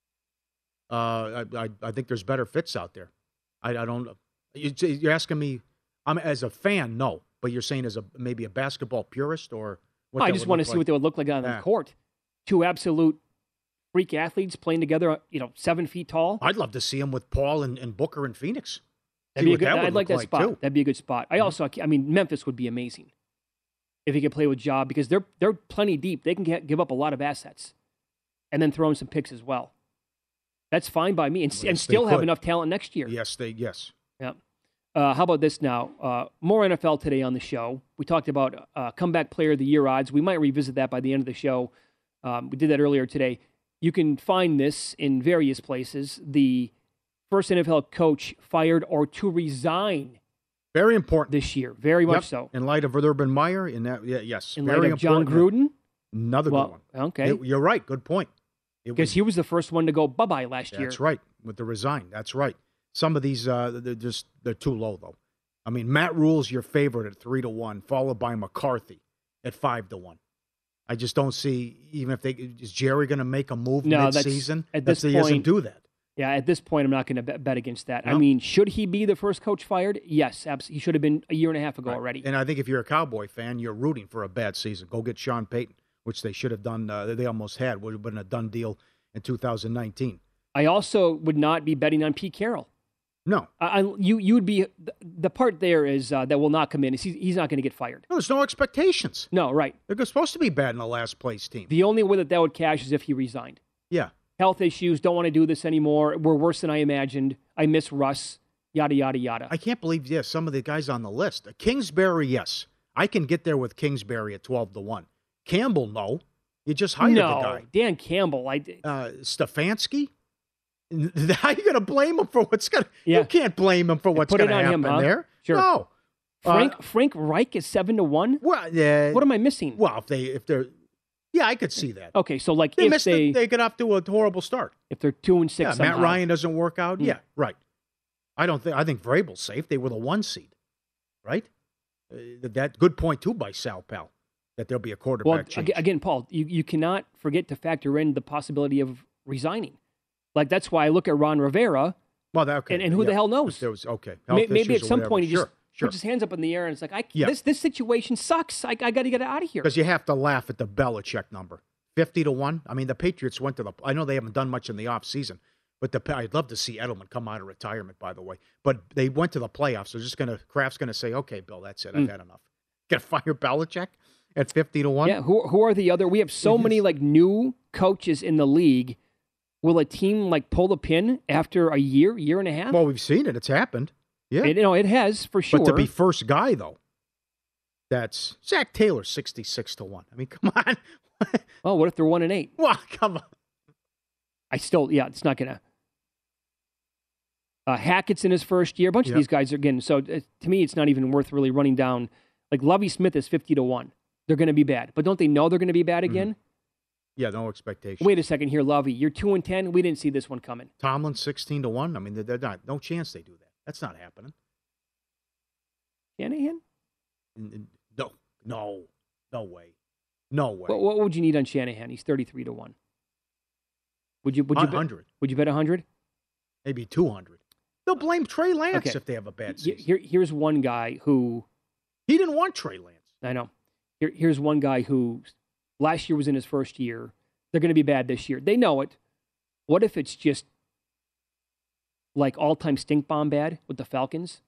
I think there's better fits out there. I don't. You're asking me. I'm as a fan, no. But you're saying as maybe a basketball purist or what? I just want to see what they would look like on the court. Two absolute freak athletes playing together. 7 feet tall. I'd love to see him with Paul and Booker in Phoenix. That'd be a good. I'd like that spot. Too. That'd be a good spot. I also, Memphis would be amazing if he could play with Ja because they're plenty deep. They can give up a lot of assets, and then throw in some picks as well. That's fine by me, and still have enough talent next year. Yes. Yeah. How about this now? More NFL today on the show. We talked about comeback player of the year odds. We might revisit that by the end of the show. We did that earlier today. You can find this in various places. The first NFL coach fired or to resign. Very important this year. Very much so. In light of Urban Meyer, yes. In light of John Gruden. Another good one. Okay. You're right. Good point. Because he was the first one to go bye-bye last year. That's right. With the resign. That's right. Some of these, they're too low, though. I mean, Matt Rule's your favorite at 3 to 1, followed by McCarthy at 5 to 1. I just don't see, even if is Jerry going to make a move mid-season? At this point, he doesn't do that. Yeah, at this point, I'm not going to bet against that. No. I mean, should he be the first coach fired? Yes, absolutely. He should have been a year and a half ago already. And I think if you're a Cowboy fan, you're rooting for a bad season. Go get Sean Payton, which they should have done. They almost had. Would have been a done deal in 2019. I also would not be betting on Pete Carroll. No. You would be – the part there is that will not come in is he's not going to get fired. No, there's no expectations. No, right. They're supposed to be bad in the last place team. The only way that would cash is if he resigned. Yeah. Health issues, don't want to do this anymore. We're worse than I imagined. I miss Russ, yada, yada, yada. I can't believe, some of the guys on the list. Kingsbury, yes. I can get there with Kingsbury at 12 to 1. Campbell, no. You just hired the guy. Dan Campbell. Stefanski? How are you going to blame him for what's going to... Yeah. You can't blame him for what's going to happen there. Sure. No. Frank Reich is 7 to 1? Well, what am I missing? Well, if they're... Yeah, I could see that. Okay, so like they get off to a horrible start. If they're 2-6, yeah, Matt Ryan doesn't work out. Yeah, right. I think Vrabel's safe. They were the 1 seed, right? That good point too by Sal Pal that there'll be a quarterback change. Again, Paul, you cannot forget to factor in the possibility of resigning. Like that's why I look at Ron Rivera. Well, okay, and who the hell knows? There was maybe at some point he just puts his hands up in the air and it's like, this situation sucks. I got to get out of here. Because you have to laugh at the Belichick number. 50-1. I mean, the Patriots went to the. I know they haven't done much in the offseason, but I'd love to see Edelman come out of retirement, by the way. But they went to the playoffs. So Kraft's going to say, okay, Bill, that's it. I've had enough. Get fire Belichick at 50-1. Yeah, who are the other? We have so many like new coaches in the league. Will a team like pull the pin after a year and a half? Well, we've seen it. It's happened. Yeah. It has for sure. But to be first guy, though, that's Zach Taylor, 66-1. I mean, come on. Oh, what if they're 1-8? Well, come on. It's not going to. Hackett's in his first year. A bunch of these guys are getting. So to me, it's not even worth really running down. Like Lovie Smith is 50-1. They're going to be bad. But don't they know they're going to be bad again? Yeah, no expectation. Wait a second here, Lovie. You're 2-10. We didn't see this one coming. Tomlin 16-1. I mean, they're not. No chance they do that. That's not happening. Shanahan? No way. No way. What would you need on Shanahan? He's 33-1. Would you 100? Would you bet 100? Maybe 200. They'll blame Trey Lance if they have a bad season. Here's one guy who he didn't want Trey Lance. I know. Here's one guy who last year was in his first year. They're going to be bad this year. They know it. What if it's just like all-time stink bomb bad with the Falcons?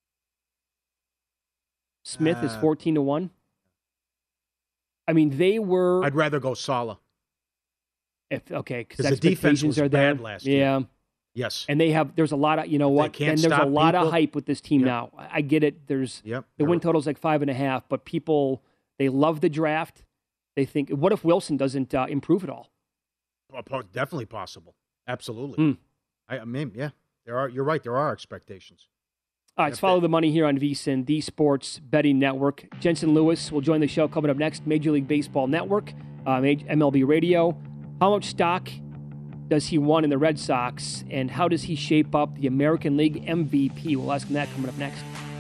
Smith is 14-1. I mean, they were. I'd rather go Saleh. Because the defense was bad last year. Yeah. Yes. And there's a lot of, you know what? And there's a lot of hype with this team now. I get it. The win total's like 5.5, but people, they love the draft. They think, what if Wilson doesn't improve at all? Definitely possible. Absolutely. I mean, yeah. You're right. There are expectations. All right, let's follow the money here on VSiN, the Sports Betting Network. Jensen Lewis will join the show coming up next. Major League Baseball Network, MLB Radio. How much stock does he want in the Red Sox, and how does he shape up the American League MVP? We'll ask him that coming up next.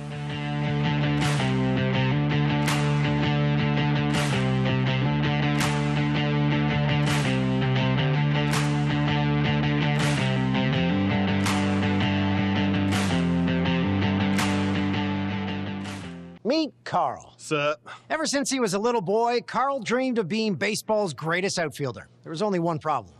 Meet Carl. Sup? Ever since he was a little boy, Carl dreamed of being baseball's greatest outfielder. There was only one problem.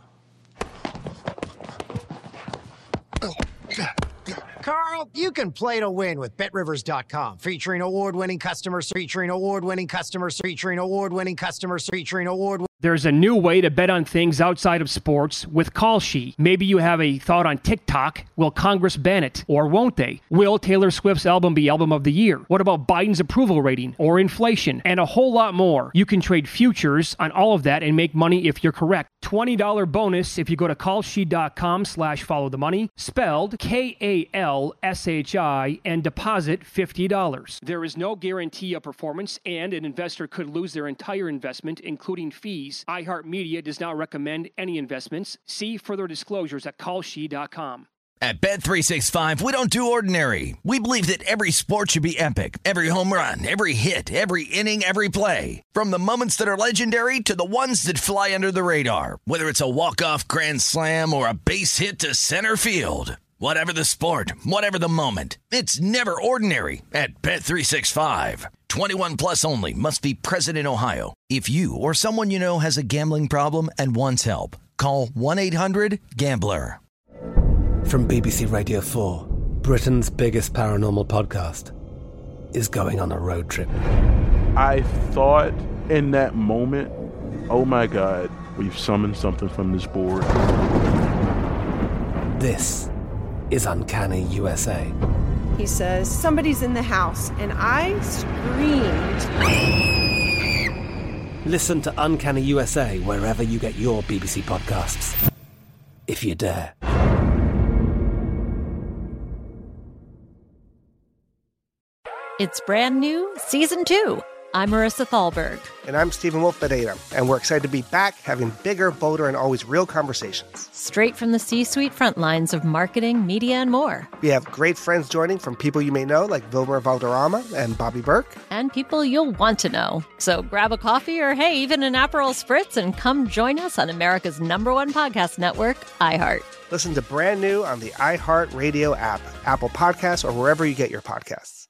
Carl, you can play to win with BetRivers.com, featuring award-winning customers, There's a new way to bet on things outside of sports with Kalshi. Maybe you have a thought on TikTok. Will Congress ban it? Or won't they? Will Taylor Swift's album be Album of the Year? What about Biden's approval rating? Or inflation? And a whole lot more. You can trade futures on all of that and make money if you're correct. $20 bonus if you go to Kalshi.com/followthemoney, spelled KALSHI, and deposit $50. There is no guarantee of performance, and an investor could lose their entire investment, including fees. iHeartMedia does not recommend any investments. See further disclosures at Kalshi.com. At Bet365, we don't do ordinary. We believe that every sport should be epic. Every home run, every hit, every inning, every play. From the moments that are legendary to the ones that fly under the radar. Whether it's a walk-off grand slam or a base hit to center field. Whatever the sport, whatever the moment. It's never ordinary at Bet365. 21 plus only. Must be present in Ohio. If you or someone you know has a gambling problem and wants help, call 1-800-GAMBLER. From BBC Radio 4, Britain's biggest paranormal podcast is going on a road trip. I thought in that moment, oh my God, we've summoned something from this board. This is Uncanny USA. He says, somebody's in the house, and I screamed. Listen to Uncanny USA wherever you get your BBC podcasts, if you dare. It's brand new, Season 2. I'm Marissa Thalberg. And I'm Stephen Wolf Pereira. And we're excited to be back having bigger, bolder, and always real conversations. Straight from the C-suite front lines of marketing, media, and more. We have great friends joining from people you may know, like Wilmer Valderrama and Bobby Burke. And people you'll want to know. So grab a coffee or, hey, even an Aperol Spritz and come join us on America's #1 podcast network, iHeart. Listen to brand new on the iHeart Radio app, Apple Podcasts, or wherever you get your podcasts.